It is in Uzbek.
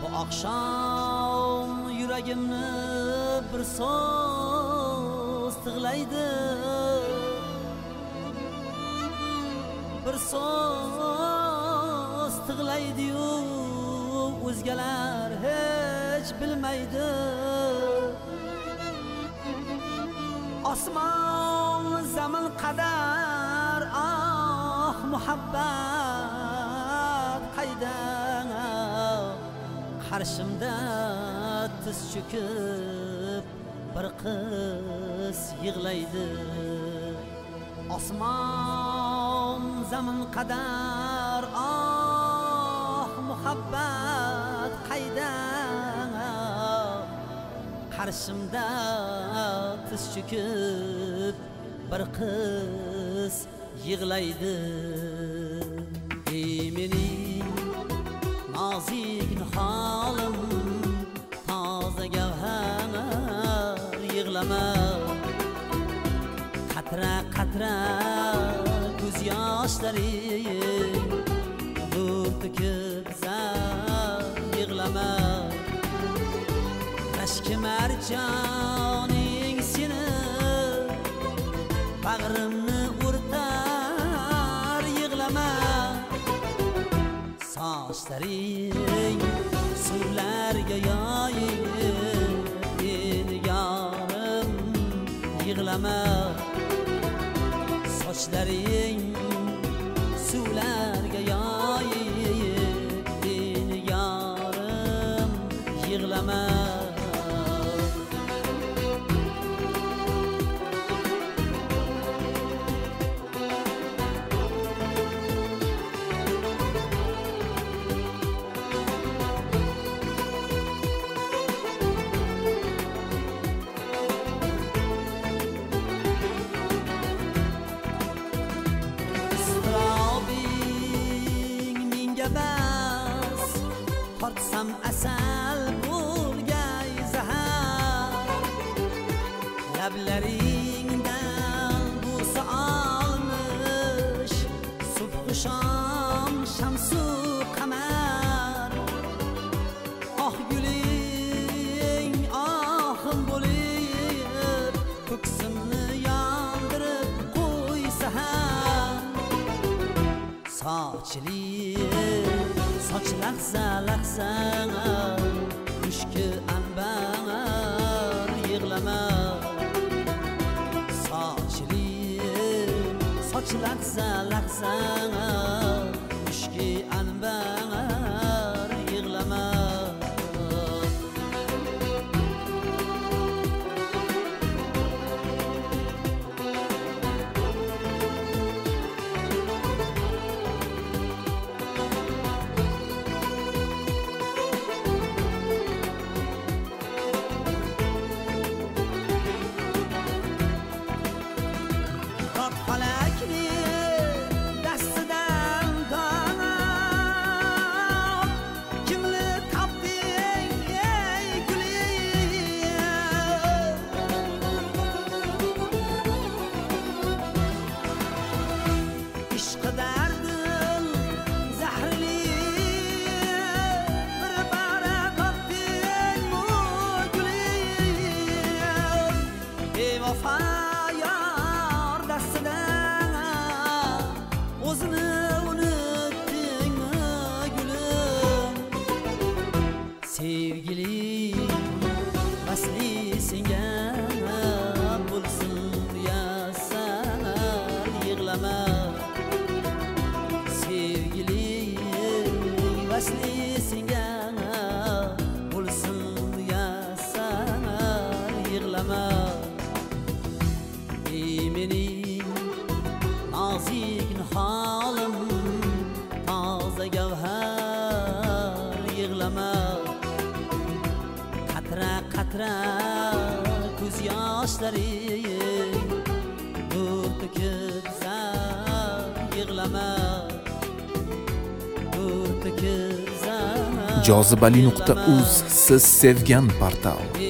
oqshom yuragimni bir so'z tig'laydi, bir so'z tig'laydi-yu o'zgalar hech bilmaydi. Osmon zamin qadar muhabbat qayda, qarshimda tiz cho'kib bir qiz yig'laydi. Osmon zamin qadar muhabbat qayda, qarshimda tiz cho'kib bir qiz yig'laydi. Ey mening nozik holim, toza gavhar yig'lama, qatra qatra ko'z yoshlaring nur to'kib yig'lama. Tashki marjoning seni bag'rimni o'rtar, yig'lama. Sochlaring suvlarga yoyib, meni yorim yig'lama. Sochlaring suvlarga yoyib, meni yorim yig'lama. Tortsam asal bo'lgay zahar, lablaringdan bo'sa olmish subh shom shamsu qamar. Oh guling ohim bo'lib, ko'ksimni yondirib qo'ysa ham, sochli soch lahza lahza mushki anbar yig'lama. Sochli soch lahza lahza mushki anbar yig'lama. Yar dastidan o'zini unutdingmi gulim? Sevgilim vasli senga bo'lsin muyassar, yig'lama. Sevgilim vasli senga bo'lsin muyassar, yig'lama. Mening nozik holim, toza gavhar yig'lama. Qatra qatra ko'z yoshlaring nur to'kib yig'lama, nur to'kib. Jozibali.uz siz sevgan portal.